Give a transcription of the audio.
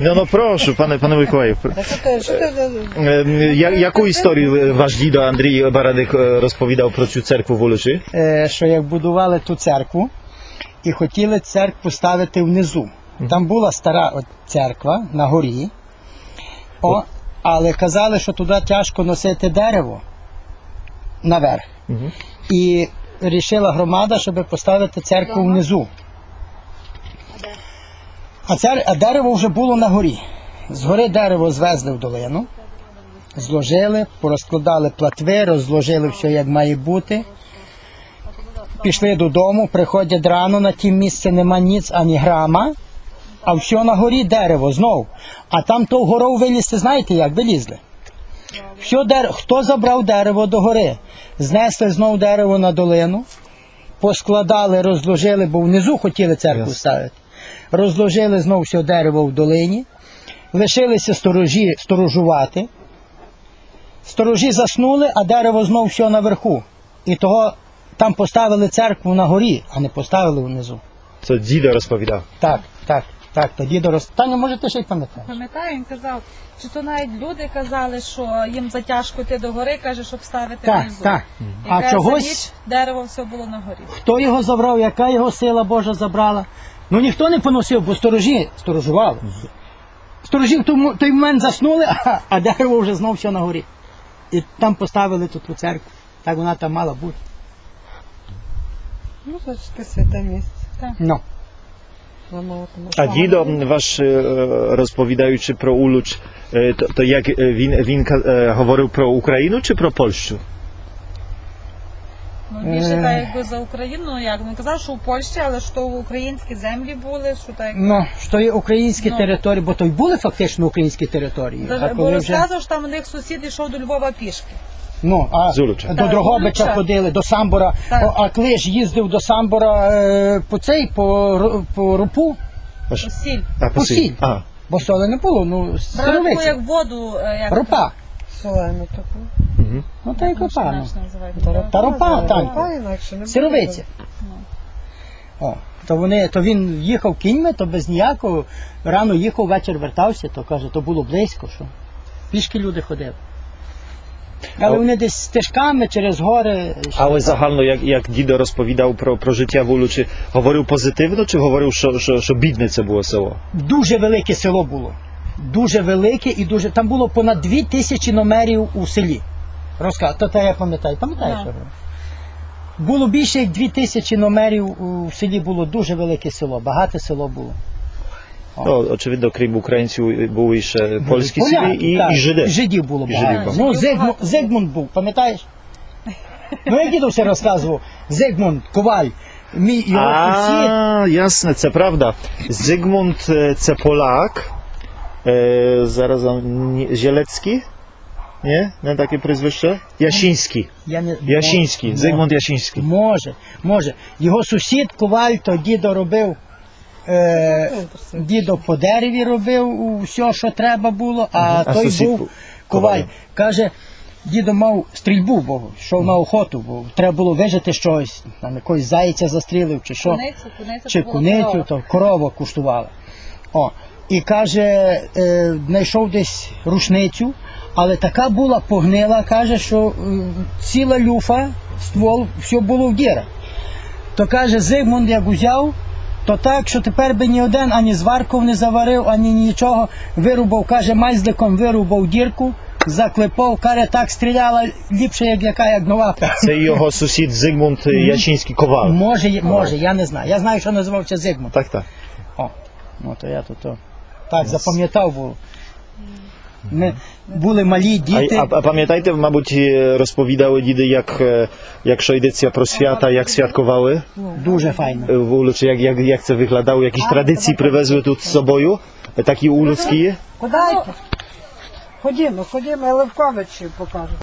No proszę, panie Mikołaju. Яку історію ваш дідо Андрій Бараник розповідав про цю церкву в Улучі? Що як будували ту церкву і хотіли церкву поставити внизу. Там була стара церква на горі, але казали, що туди тяжко носити дерево наверх. І вирішила громада, щоб поставити церкву внизу. А дерево вже було на горі. З гори дерево звезли в долину, зложили, порозкладали платви, розложили все, як має бути. Пішли додому, приходять рано, на тім місці нема ніц, ані грама, а все на горі дерево знов. А там то вгору вилізти, знаєте як, вилізли. Хто забрав дерево до гори? Знесли знов дерево на долину, поскладали, розложили, бо внизу хотіли церкву ставити. Розложили знов все дерево в долині, лишилися сторожі сторожувати. Сторожі заснули, а дерево знов все наверху. І того там поставили церкву на горі, а не поставили внизу. Це дідо розповідав? Так, то дідо розповідав. Таня, може ти ще й пам'ятаєш? Пам'ятаю, він казав, чи то навіть люди казали, що їм затяжко йти до гори, каже, щоб ставити внизу. Так. А чогось дерево все було на горі. Хто його забрав, яка його сила Божа забрала? Ну ніхто не поносив, бо сторожі сторожували. Сторожі в той момент заснули, а дерево вже знов все на горі. І там поставили ту церкву. Так вона там мала бути. Ну, це ж святе місце. Ну. А дідо ваш, розповідаючи про Улуч, то як він говорив про Україну чи про Польщу? Ну, більше так якби за Україну, як він казав, що в Польщі, але що українські землі були, що так. Ну, що є українські території, бо то й були фактично українські території. Бо розказував, що там у них сусід йшов до Львова пішки. Ну, а до Дрогобича ходили, до Самбора, а Клиш їздив до Самбора по Рупу. По Сіль. Бо соли не було, ну, сировиці. Як воду, як Рупа. Солену таку. Ну, та й Рупа. Та Рупа, так. Сировиці. То він їхав кіньми, то без ніякого, рано їхав, вечір вертався, то каже, то було близько, що пішки люди ходили. Але вони десь стежками через гори. Але загально, як дідо розповідав про життя в Улучі, говорив позитивно чи говорив, що бідне це було село? Дуже велике село було. Дуже велике і дуже... Там було понад 2000 номерів у селі. То я пам'ятаю. Пам'ятаєш? Було більше як 2000 номерів у селі, було дуже велике село, багате село було. No, oczywiście, крім українців, були ще польські селі і жиди. Жидів було багато. Ну, Зигмунд був, пам'ятаєш? Ну, я діду все розказував. Зигмунд, Коваль, мій його сусід. Ясно, це правда. Зигмунд – це Полак. Зараз Зielecki? Nie? Nie takie прізвище? Ясінський. Ясінський. Зигмунд Ясінський. Може. Його сусід Коваль, то дідо робив. Дідо по дереві робив все, що треба було, а той був Коваль. Каже, дідо мав стрільбу, бо йшов на охоту, бо треба було вижити щось, там якогось зайця застрілив, чи що, чи куницю, то корова куштувала. І каже, знайшов десь рушницю, але така була погнила, каже, що ціла люфа, ствол, все було в дірах. То каже, Зигмунд як узяв, то так, що тепер би ні один ані зварков не заварив, ані нічого, вирубав, каже, майзликом вирубав дірку, заклепав, каже, так стріляла ліпше, як нова. Це його сусід Зигмунд Ясінський Коваль. Може, я не знаю. Я знаю, що називався Зигмунд. Так. Ну, то я то так запам'ятав, бо ми були малі діти. А пам'ятаєте, мабуть, розповідали діди, якщо йдеться про свята, як святкували? Дуже файно. В Улучі, як це вигляdało? Jakieś tradycje привезли тут з собою? Такі улуцькі? Ходімо, я Левковичів покажу.